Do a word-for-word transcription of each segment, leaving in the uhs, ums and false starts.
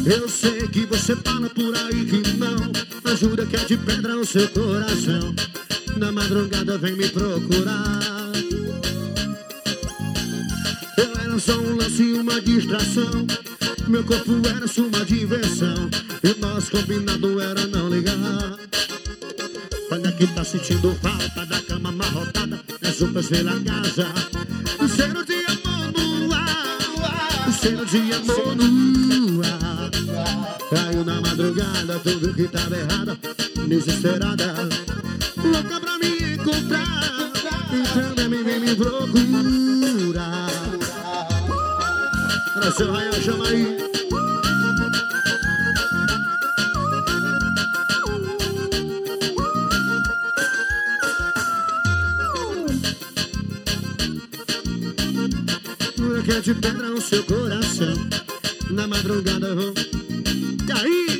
Eu sei que você fala por aí que não, mas jura que é de pedra no seu coração. Na madrugada vem me procurar. Eu era só um lance e uma distração. Meu corpo era sua diversão. E o nosso combinado era não ligar. Olha que tá sentindo falta da cama amarrotada, das roupas pela casa. O cheiro de amor no ar, o cheiro de amor no ar. Caiu na madrugada, tudo que tava errado, desesperada, louca pra me encontrar. Então vem, vem me procurar. Pra seu raio, chama aí. Que é de pedra no seu coração. Na madrugada vou. E aí?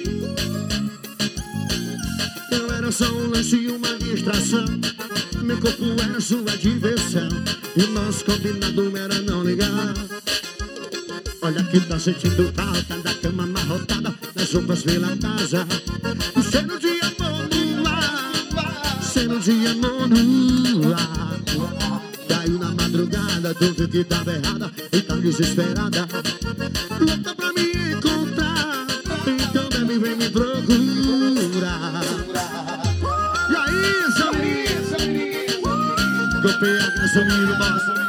Eu era só um lance e uma distração. Meu corpo era sua diversão. E o nosso combinado era não ligar. Olha que tá sentindo falta da cama amarrotada, das roupas pela casa. O cheiro de amor no ar, cheiro de amor no ar. Caiu na madrugada, tudo que tava errada, e tá desesperada, louca pra me encontrar. Então vem, vem me procurar. E aí, Samir? Copei a gasolina, bosta.